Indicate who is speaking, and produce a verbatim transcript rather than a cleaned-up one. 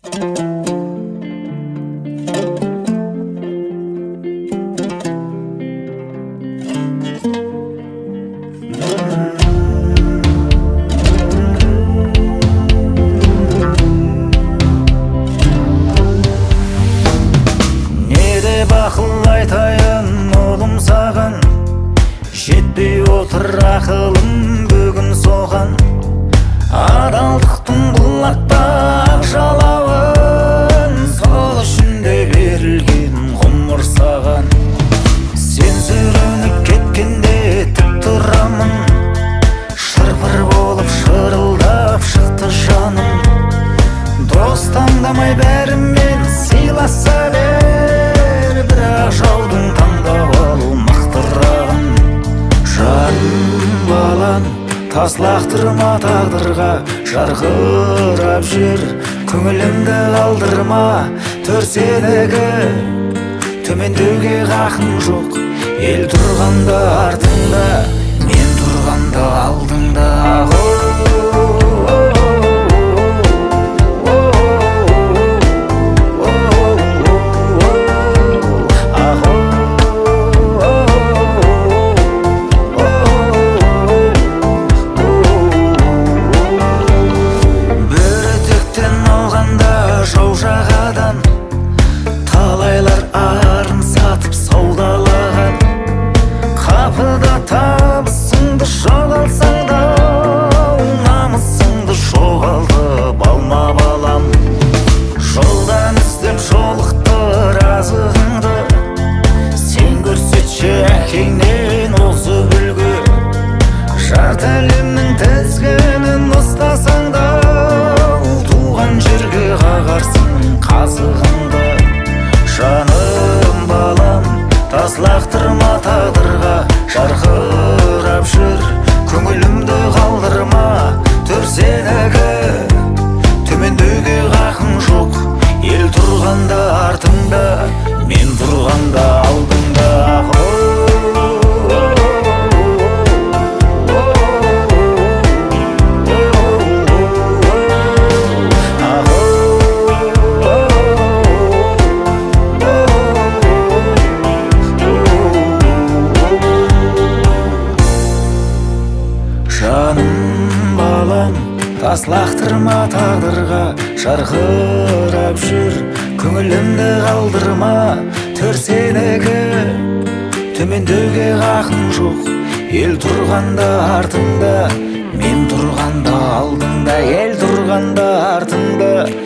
Speaker 1: Ақыл айтайын ұлым саған, жетпей отыр ақылым бүгін соған. Адалдықтың бұлақтақ жалауын, сол үшін де берілген ғұмыр саған. Сен сүрініп кеткенде тік тұрамын, шыр-пыр болып шырылдап шықты жаным. Дос таңдамай бәрімен сыйласа бер, бірақ жаудың таңдап алу мықтырағын. Жаным балам, тас лақтырма тағдырға, жарқырап жүр, көңілімді қалдырма. Төрседегі төмендеуге хақың жоқ, ел тұрғанда артыңда, мен тұрғанда алдыңда. Талайлар арын сатып саудалаған, қапыда табысыңды жоғалсаң да, намысыңды жоғалтып алма балам. Жолдан іздеп жолықты разығыңды, сен көрсетші әкеңнен осы үлгі. Жарты әлемнің тізгінін ұстасаң да, туған жерге қағарсың қазығыңды. Жаным балам, тас лақтырма тағдырға, жарқырап жүр, көңілімді қалдырма. Төрседегі төмендеуге хақың жоқ, ел тұрғанда артыңда, мен тұрғанда алдыңда. Жаным балам, тас лақтырма тағдырға, жарқырап жүр, көңілімді қалдырма. Төрседегі төмендеуге хақың жоқ, ел тұрғанда артыңда, мен тұрғанда алдыңда, ел тұрғанда артыңда.